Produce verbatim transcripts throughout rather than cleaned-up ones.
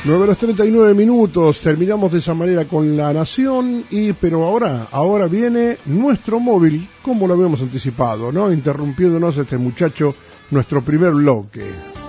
nueve horas treinta y nueve minutos, terminamos de esa manera con La Nación, y pero ahora, ahora viene nuestro móvil, como lo habíamos anticipado, ¿no? Interrumpiéndonos este muchacho, nuestro primer bloque.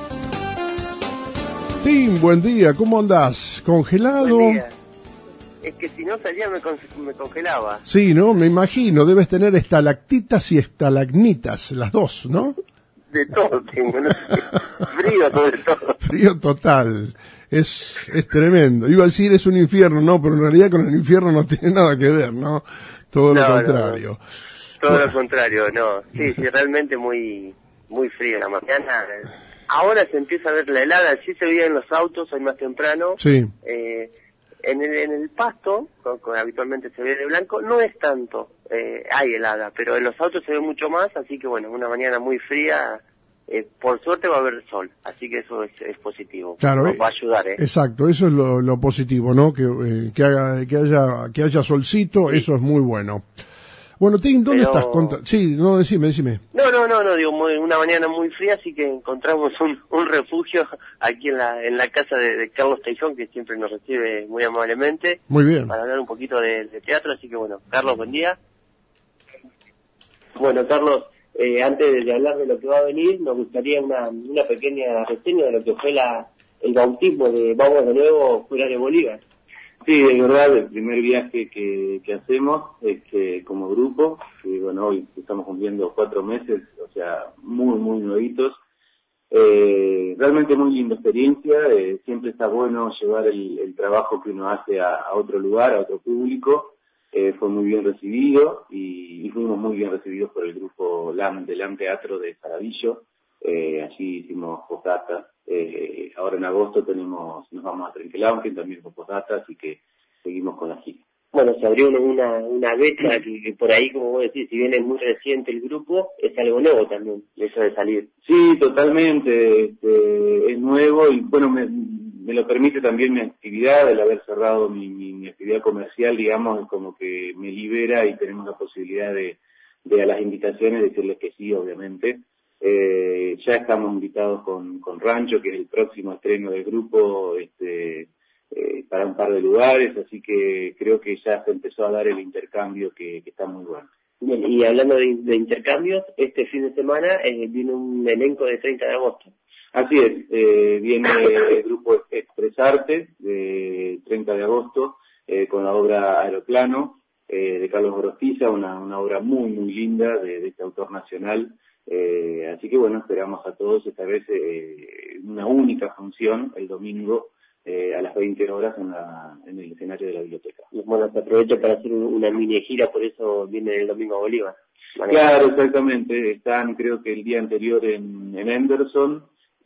Tim, buen día, ¿cómo andás? ¿Congelado? Buen día. Es que si no salía me, con, me congelaba. Sí, ¿no? Me imagino, debes tener estalactitas y estalagnitas, las dos, ¿no? De todo tengo, ¿no? Frío sobre todo. Frío total. Es, es tremendo. Iba a decir es un infierno, no, pero en realidad con el infierno no tiene nada que ver, ¿no? Todo no, lo contrario. No, no. Todo bueno. lo contrario, no. Sí, sí, realmente muy muy frío en la mañana. Ahora se empieza a ver la helada, sí se veía en los autos, hoy más temprano. Sí. Eh, en, el, en el pasto, con, con, habitualmente se ve de blanco, no es tanto, eh, hay helada, pero en los autos se ve mucho más, así que bueno, una mañana muy fría. Eh, por suerte va a haber sol, así que eso es, es positivo. Claro, nos va a ayudar, ¿eh? Exacto, eso es lo, lo positivo, ¿no? Que, eh, que, haga, que haya que haya solcito, sí. Eso es muy bueno. Bueno, Tim, ¿dónde Pero... estás? Contra... Sí, no, decime, decime. No, no, no, no, digo, muy, una mañana muy fría, así que encontramos un, un refugio aquí en la en la casa de, de Carlos Teijón, que siempre nos recibe muy amablemente. Muy bien. Para hablar un poquito de, de teatro, así que bueno, Carlos, buen día. Bueno, Carlos, Eh, antes de hablar de lo que va a venir, nos gustaría una, una pequeña reseña de lo que fue la, el bautismo de Vamos de Nuevo fuera de Bolívar. Sí, de verdad, el primer viaje que, que hacemos este, como grupo, y bueno, hoy estamos cumpliendo cuatro meses, o sea, muy, muy nuevitos. Eh, realmente muy linda experiencia, eh, siempre está bueno llevar el, el trabajo que uno hace a, a otro lugar, a otro público. Eh, fue muy bien recibido y, y fuimos muy bien recibidos por el grupo LAM, de LAM Teatro de Saravillo. Eh, allí hicimos postdata. Eh, ahora en agosto tenemos, nos vamos a Trenquelauquen también con postdata, así que seguimos con la gira. Bueno, se abrió una, una beta que, que por ahí, como vos decís, si bien es muy reciente el grupo, es algo nuevo también, eso de salir. Sí, totalmente, este, es nuevo y bueno, me, me lo permite también mi actividad, el haber cerrado mi, mi, mi actividad comercial, digamos, es como que me libera y tenemos la posibilidad de, de a las invitaciones decirles que sí, obviamente. Eh, ya estamos invitados con, con Rancho, que es el próximo estreno del grupo, este, eh, para un par de lugares, así que creo que ya se empezó a dar el intercambio que, que está muy bueno. Bien, y hablando de, de intercambios, este fin de semana eh, viene un elenco de treinta de agosto. Así es, eh, viene el grupo Expresarte de treinta de agosto eh, con la obra Aeroplano eh, de Carlos Gorostiza, una, una obra muy muy linda de, de este autor nacional. Eh, así que bueno, esperamos a todos esta vez eh, una única función el domingo eh, a las veinte horas en, la, en el escenario de la biblioteca. Bueno, te aprovecho para hacer una mini gira, por eso viene el domingo a Bolívar. Claro, exactamente, están creo que el día anterior en, en Henderson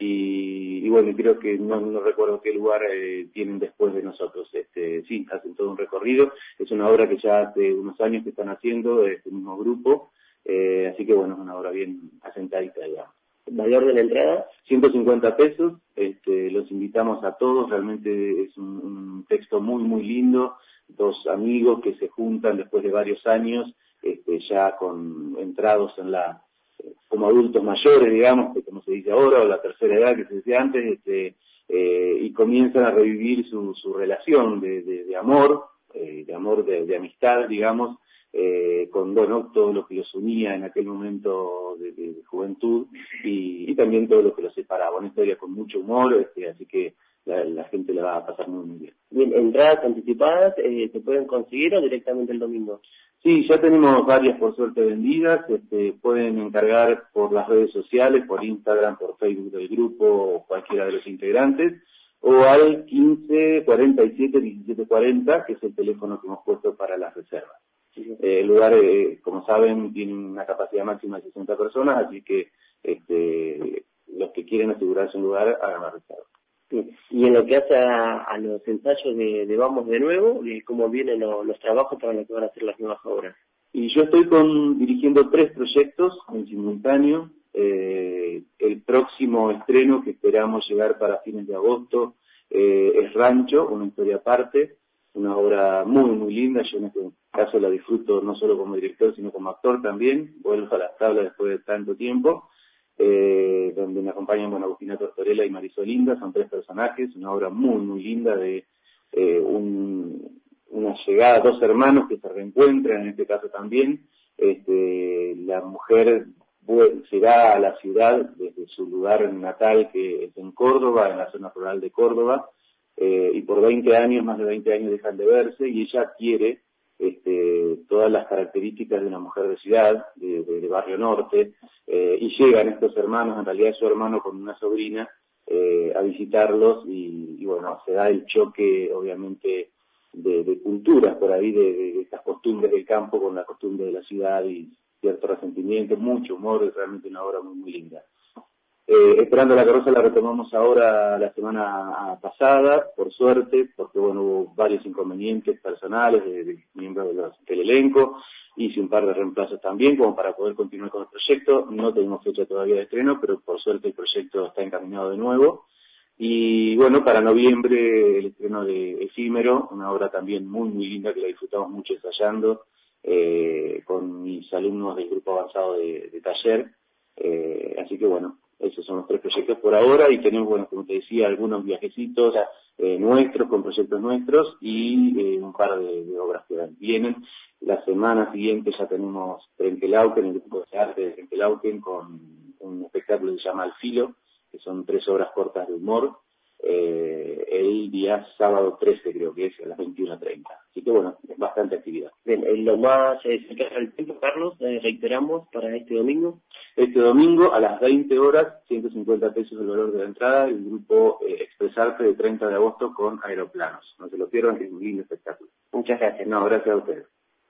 y, y bueno, creo que no, no recuerdo qué lugar eh, tienen después de nosotros. Este, sí, hacen todo un recorrido, es una obra que ya hace unos años que están haciendo de este mismo grupo. Eh, así que bueno, es una obra bien asentadita, digamos. ¿Valor de la entrada? ciento cincuenta pesos, este, los invitamos a todos, realmente es un, un texto muy muy lindo, dos amigos que se juntan después de varios años, este, ya con entrados en la, como adultos mayores, digamos, que como se dice ahora, o la tercera edad que se decía antes, este, eh, y comienzan a revivir su, su relación de, de, de amor, eh, de amor, de, de amistad, digamos, Eh, con bueno, todo lo que los unía en aquel momento de, de, de juventud y, y también todo lo que los separaba. Una historia con mucho humor, este, así que la, la gente la va a pasar muy, muy bien. Bien, ¿entradas anticipadas eh, se pueden conseguir o directamente el domingo? Sí, ya tenemos varias por suerte vendidas, este, pueden encargar por las redes sociales, por Instagram, por Facebook del grupo o cualquiera de los integrantes, o al quince cuarenta y siete diecisiete cuarenta, que es el teléfono que hemos puesto para las reservas. Eh, el lugar, eh, como saben, tiene una capacidad máxima de sesenta personas, así que este, los que quieren asegurarse un lugar, hagan la reserva. Sí. Y en lo que hace a, a los ensayos de, de Vamos de Nuevo, y cómo vienen lo, los trabajos para lo que van a hacer las nuevas obras. Y yo estoy con, dirigiendo tres proyectos en simultáneo. Eh, el próximo estreno que esperamos llegar para fines de agosto eh, es Rancho, una historia aparte. Una obra muy, muy linda, yo en este caso la disfruto no solo como director, sino como actor también, vuelvo a las tablas después de tanto tiempo. eh, donde me acompañan, bueno, Agustina Tortorella y Marisol Linda, son tres personajes, una obra muy, muy linda de eh, un, una llegada, dos hermanos que se reencuentran, en este caso también. Este, la mujer será a la ciudad desde su lugar natal, que es en Córdoba, en la zona rural de Córdoba, eh, y por veinte años, más de veinte años dejan de verse, y ella adquiere este, todas las características de una mujer de ciudad, de, de, de Barrio Norte, eh, y llegan estos hermanos, en realidad su hermano con una sobrina, eh, a visitarlos, y, y bueno, se da el choque, obviamente, de, de culturas por ahí, de, de, de estas costumbres del campo con la costumbre de la ciudad, y cierto resentimiento, mucho humor, es realmente una obra muy, muy linda. Eh, Esperando la carroza la retomamos ahora la semana pasada, por suerte, porque bueno, hubo varios inconvenientes personales de, de miembros de los, del elenco, hice un par de reemplazos también, como para poder continuar con el proyecto. No tenemos fecha todavía de estreno, pero por suerte el proyecto está encaminado de nuevo. Y bueno, para noviembre el estreno de Efímero, una obra también muy, muy linda que la disfrutamos mucho ensayando, eh, con mis alumnos del grupo avanzado de, de taller. Eh, así que bueno, esos son los tres proyectos por ahora, y tenemos, bueno, como te decía, algunos viajecitos eh, nuestros, con proyectos nuestros, y eh, un par de, de obras que vienen. La semana siguiente ya tenemos Trenkelauken, el grupo de arte de Trenkelauken, con un espectáculo que se llama Al Filo, que son tres obras cortas de humor, eh, el día sábado trece creo que es, a las veintiuna treinta. Así que bueno, es bastante actividad. Bien, eh, lo más eh, cercano al tiempo, Carlos, eh, reiteramos para este domingo. Este domingo a las veinte horas, ciento cincuenta pesos el valor de la entrada, el grupo eh, Expresarte de treinta de agosto con Aeroplanos. No se lo pierdan, que es un lindo espectáculo. Muchas gracias. No, gracias a ustedes.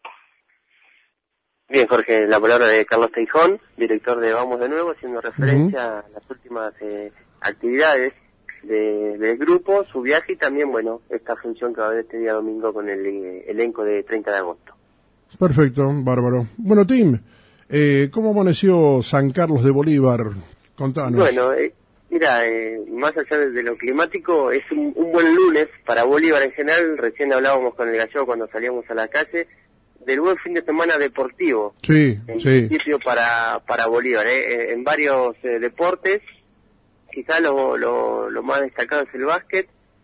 Bien, Jorge, la palabra de Carlos Teijón, director de Vamos de Nuevo, haciendo referencia uh-huh. a las últimas eh, actividades de, del grupo, su viaje y también, bueno, esta función que va a haber este día domingo con el eh, elenco de treinta de agosto. Perfecto, bárbaro. Bueno, Tim, eh, ¿cómo amaneció San Carlos de Bolívar? Contanos. Bueno, eh, mira, eh, más allá de, de lo climático, es un, un buen lunes para Bolívar en general. Recién hablábamos con el gallego cuando salíamos a la calle del buen fin de semana deportivo. Sí, en sí. principio para, para Bolívar, eh, en varios eh, deportes. Quizá lo, lo, lo más destacado es el básquet.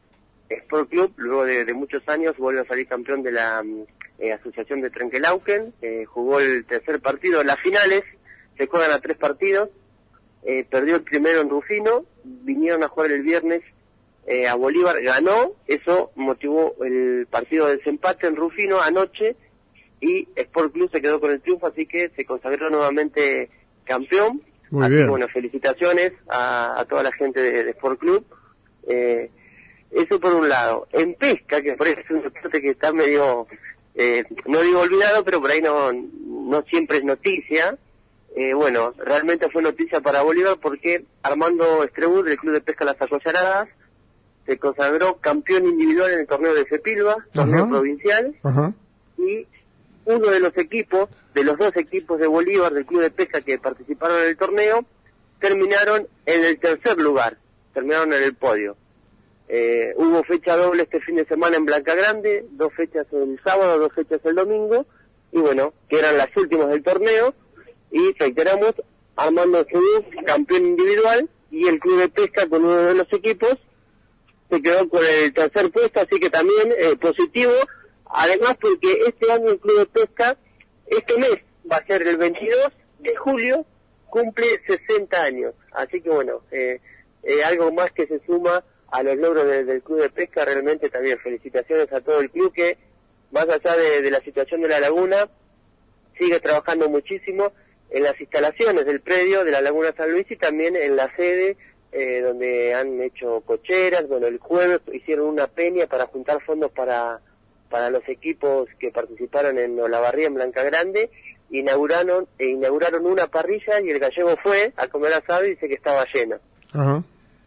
Sport Club, luego de, de muchos años, vuelve a salir campeón de la eh, Asociación de Trenkelauken. Eh, jugó el tercer partido. Las finales se juegan a tres partidos. Eh, perdió el primero en Rufino. Vinieron a jugar el viernes eh, a Bolívar. Ganó. Eso motivó el partido de desempate en Rufino anoche. Y Sport Club se quedó con el triunfo, así que se consagró nuevamente campeón. Muy así bien. que, bueno, felicitaciones a, a toda la gente de, de Sport Club. Eh, eso por un lado. En pesca, que por eso es un deporte que está medio, eh, no digo olvidado, pero por ahí no, no siempre es noticia. Eh, bueno, realmente fue noticia para Bolívar porque Armando Estrebur, del Club de Pesca Las Acollaradas, se consagró campeón individual en el torneo de Cepilva, torneo Ajá. provincial. Ajá. Y uno de los equipos, de los dos equipos de Bolívar, del Club de Pesca que participaron en el torneo, terminaron en el tercer lugar, terminaron en el podio. Eh, hubo fecha doble este fin de semana en Blanca Grande, dos fechas el sábado, dos fechas el domingo, y bueno, que eran las últimas del torneo, y reiteramos, Armando Estrebur, campeón individual, y el Club de Pesca con uno de los equipos, se quedó con el tercer puesto, así que también eh, positivo. Además, porque este año el Club de Pesca, este mes, va a ser el veintidós de julio, cumple sesenta años. Así que bueno, eh, eh, algo más que se suma a los logros de, del Club de Pesca. Realmente también felicitaciones a todo el club que, más allá de, de la situación de la laguna, sigue trabajando muchísimo en las instalaciones del predio de la Laguna San Luis y también en la sede, eh, donde han hecho cocheras. Bueno, el jueves hicieron una peña para juntar fondos para... para los equipos que participaron en Olavarría, en Blanca Grande. Inauguraron e inauguraron una parrilla y el gallego fue a comer asado y dice que estaba llena. Ajá.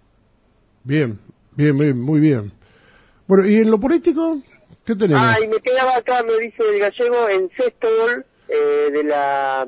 Bien, bien, bien, muy bien. Bueno, ¿y en lo político qué tenemos? Ah, y me quedaba acá, me dice el gallego, en sexto gol eh, de la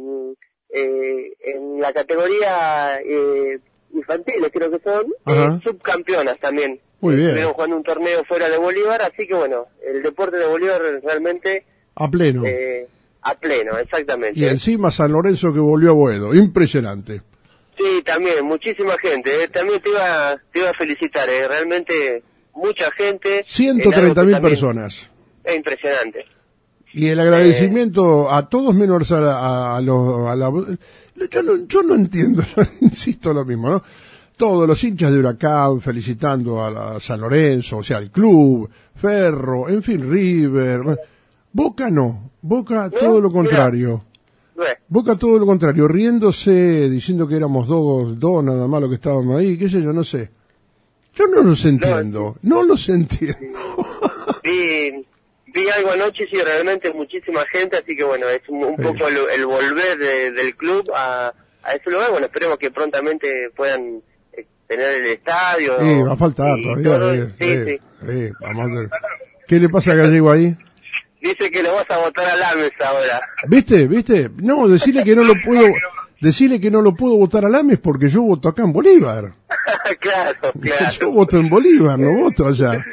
eh, en la categoría eh, infantiles, creo que son, eh, subcampeonas también. Muy bien. Estuvieron jugando un torneo fuera de Bolívar, así que bueno, el deporte de Bolívar realmente... A pleno. Eh, a pleno, exactamente. Y encima San Lorenzo que volvió a Boedo, impresionante. Sí, también, muchísima gente. Eh. También te iba, te iba a felicitar, eh. realmente mucha gente. ciento treinta mil personas. Es impresionante. Y el agradecimiento eh, a todos menos a, a, a los... A la, yo, no, yo no entiendo, insisto lo mismo, ¿no? Todos los hinchas de Huracán felicitando a la San Lorenzo, o sea, al club, Ferro, en fin, River. Boca no, Boca ¿no? Todo lo contrario. Mira. Boca todo lo contrario, riéndose, diciendo que éramos dos, dos nada más los que estábamos ahí, qué sé yo, no sé. Yo no los entiendo, no, no los entiendo. Vi, vi algo anoche, sí, realmente muchísima gente, así que bueno, es un, un sí. poco el, el volver de, del club a, a ese lugar. Bueno, esperemos que prontamente puedan eh, tener el estadio. Sí, va a faltar todavía. Todo, eh, sí, eh, sí. Eh, vamos a ver. ¿Qué le pasa a Gallego ahí? Dice que lo vas a votar a Lames ahora. ¿Viste? ¿Viste? No, decirle que no lo puedo, decirle que no lo puedo votar a Lames porque yo voto acá en Bolívar. Claro, claro. Yo voto en Bolívar, no voto allá.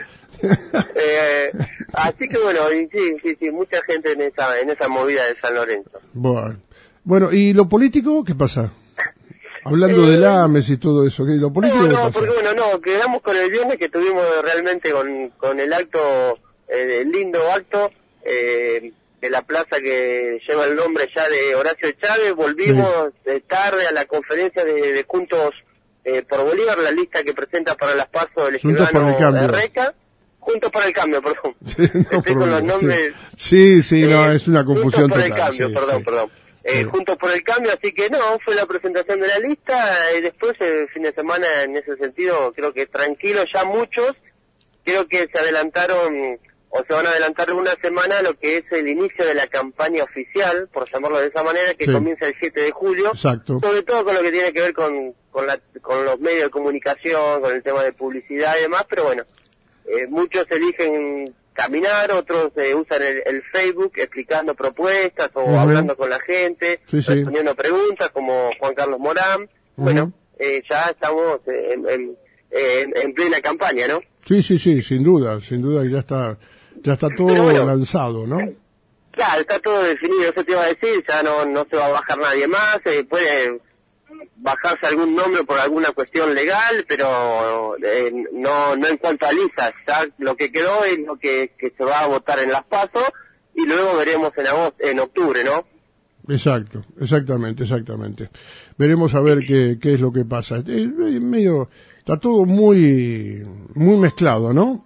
eh, así que bueno, sí, sí, sí, mucha gente en esa, en esa movida de San Lorenzo. Bueno, bueno, ¿y lo político qué pasa? Hablando eh, de Lames y todo eso, ¿qué? ¿Lo político no, qué no, pasa? porque bueno, no, quedamos con el viernes que tuvimos realmente con, con el acto, eh, el lindo acto, eh, de la plaza que lleva el nombre ya de Horacio Chávez. Volvimos sí. de tarde a la conferencia de, de Juntos eh, por Bolívar, la lista que presenta para las PASO del escribano de Reca. Juntos por el Cambio, perdón. Sí, no, Estoy con los nombres. Sí, sí, sí eh, no, es una confusión Juntos por total. el Cambio, sí, perdón, sí. perdón. Eh, sí. Juntos por el Cambio, así que no, fue la presentación de la lista y después el fin de semana en ese sentido creo que tranquilo, ya muchos creo que se adelantaron o se van a adelantar una semana lo que es el inicio de la campaña oficial, por llamarlo de esa manera, que sí. comienza el siete de julio. Exacto. Sobre todo con lo que tiene que ver con con, la, con los medios de comunicación, con el tema de publicidad y demás, pero bueno, eh, muchos eligen caminar, otros eh, usan el, el Facebook explicando propuestas o uh-huh. hablando con la gente, sí, sí. respondiendo preguntas como Juan Carlos Morán. Uh-huh. Bueno, eh, ya estamos en, en, en, en plena campaña, ¿no? Sí, sí, sí, sin duda, sin duda ya está, ya está todo bueno, lanzado, ¿no? Claro, está todo definido, eso te iba a decir, ya no, no se va a bajar nadie más, eh, puede bajarse algún nombre por alguna cuestión legal, pero eh, no no en cuanto a listas, ya lo que quedó es lo que, que se va a votar en las PASO y luego veremos en agosto, en octubre, ¿no? Exacto, exactamente, exactamente. Veremos a ver qué, qué es lo que pasa. Es medio, está todo muy, muy mezclado, ¿no?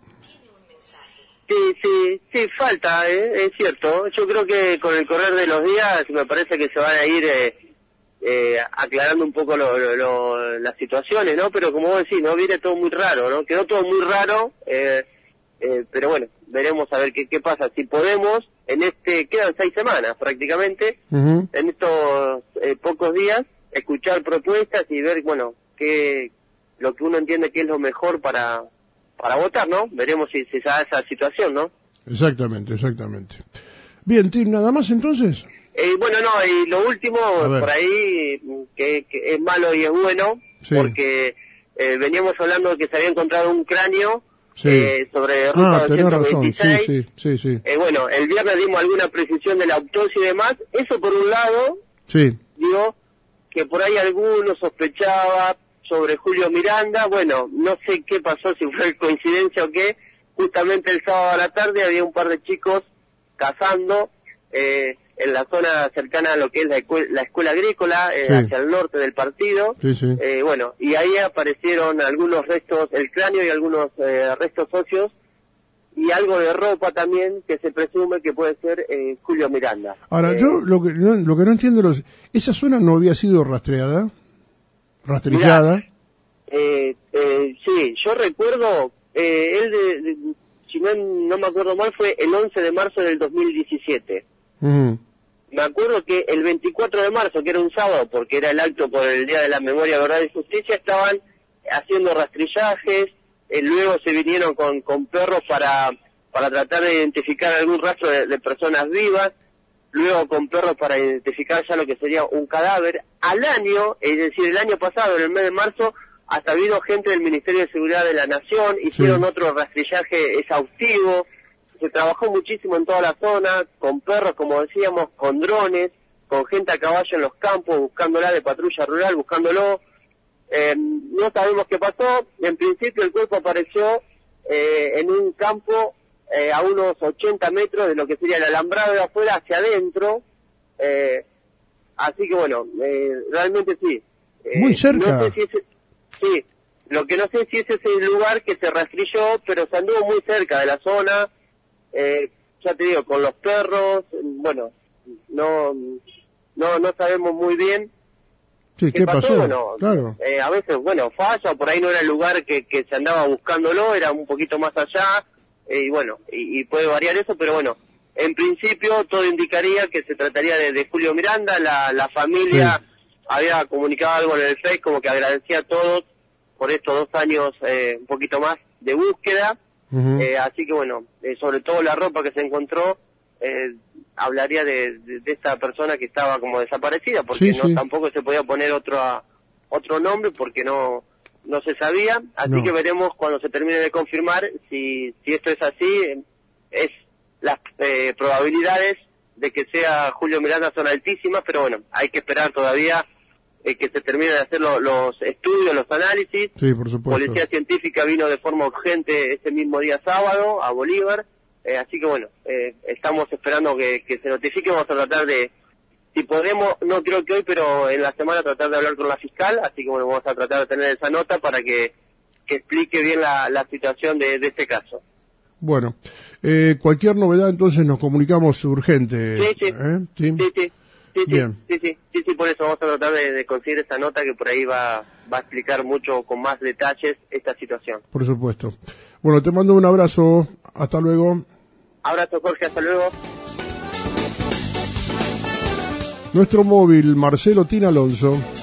Sí, sí, sí, falta, ¿eh? Es cierto. Yo creo que con el correr de los días me parece que se van a ir eh, eh, aclarando un poco lo, lo, lo, las situaciones, ¿no? Pero como vos decís, ¿no? Viene todo muy raro, ¿no? Quedó todo muy raro, eh, eh, pero bueno, veremos a ver qué, qué pasa. Si podemos, en este, quedan seis semanas prácticamente, uh-huh. en estos eh, pocos días, escuchar propuestas y ver, bueno, qué, lo que uno entiende que es lo mejor para... para votar, ¿no? Veremos si, si se da esa situación, ¿no? Exactamente, exactamente. Bien, Tim, ¿nada más entonces? Eh, bueno, no, y lo último, por ahí, que, que es malo y es bueno, sí. porque eh, veníamos hablando de que se había encontrado un cráneo sí. eh, sobre ruta ah, doscientos veintiséis. Sí, sí, sí, sí. Eh, bueno, el viernes dimos alguna precisión de la autopsia y demás. Eso por un lado, sí. digo, que por ahí alguno sospechaba sobre Julio Miranda. Bueno, no sé qué pasó, si fue coincidencia o qué. Justamente el sábado a la tarde había un par de chicos cazando eh, en la zona cercana a lo que es la, escuela, la escuela agrícola, eh, sí. hacia el norte del partido. Sí, sí. Eh, bueno, y ahí aparecieron algunos restos, el cráneo y algunos eh, restos óseos y algo de ropa también que se presume que puede ser eh, Julio Miranda. Ahora, eh, yo lo que no, lo que no entiendo, los, ¿esa zona no había sido rastreada? ¿Rastrillada? Mirá, eh, eh, sí, yo recuerdo, eh, él, de, de, si no, no me acuerdo mal, fue el once de marzo del dos mil diecisiete. Uh-huh. Me acuerdo que el veinticuatro de marzo, que era un sábado, porque era el acto por el Día de la Memoria, Verdad y Justicia, estaban haciendo rastrillajes, eh, luego se vinieron con, con perros para, para tratar de identificar algún rastro de, de personas vivas, luego con perros para identificar ya lo que sería un cadáver. Al año, es decir, el año pasado, en el mes de marzo, hasta habido gente del Ministerio de Seguridad de la Nación, hicieron sí. otro rastrillaje exhaustivo, se trabajó muchísimo en toda la zona, con perros, como decíamos, con drones, con gente a caballo en los campos, buscándola de patrulla rural, buscándolo. Eh, no sabemos qué pasó. En principio el cuerpo apareció eh, en un campo eh, a unos ochenta metros de lo que sería el alambrado de afuera hacia adentro. Eh, así que bueno, eh, realmente sí. Eh, Muy cerca. No sé si es, sí, lo que no sé si ese es el lugar que se rastrilló, pero se anduvo muy cerca de la zona. Eh, ya te digo, con los perros, bueno, no no no sabemos muy bien. Sí, ¿qué, ¿qué pasó? pasó? Bueno, claro. eh, a veces, bueno, falla, por ahí no era el lugar que, que se andaba buscándolo, era un poquito más allá, eh, y bueno, y, y puede variar eso, pero bueno, en principio todo indicaría que se trataría de, de Julio Miranda. La, la familia sí. había comunicado algo en el Face, como que agradecía a todos por estos dos años, eh, un poquito más de búsqueda, uh-huh. eh, así que bueno, eh, sobre todo la ropa que se encontró, eh, hablaría de, de, de esta persona que estaba como desaparecida, porque sí, no sí. tampoco se podía poner otro otro nombre porque no no se sabía, así no. que veremos cuando se termine de confirmar si si esto es así. Es las eh, probabilidades de que sea Julio Miranda son altísimas, pero bueno, hay que esperar todavía eh, que se terminen de hacer lo, los estudios, los análisis. Sí, por supuesto. Policía Científica vino de forma urgente ese mismo día sábado a Bolívar. Eh, así que bueno, eh, estamos esperando que, que se notifique. Vamos a tratar de, si podemos, no creo que hoy, pero en la semana tratar de hablar con la fiscal. Así que bueno, vamos a tratar de tener esa nota para que, que explique bien la, la situación de, de este caso. Bueno, eh, cualquier novedad entonces nos comunicamos urgente. Sí, sí, ¿eh? ¿Sí? sí, sí, sí, bien. sí, sí, sí, sí, por eso vamos a tratar de, de conseguir esa nota que por ahí va, va a explicar mucho con más detalles esta situación. Por supuesto. Bueno, te mando un abrazo. Hasta luego. Abrazo, Jorge. Hasta luego. Nuestro móvil, Marcelo Tin Alonso.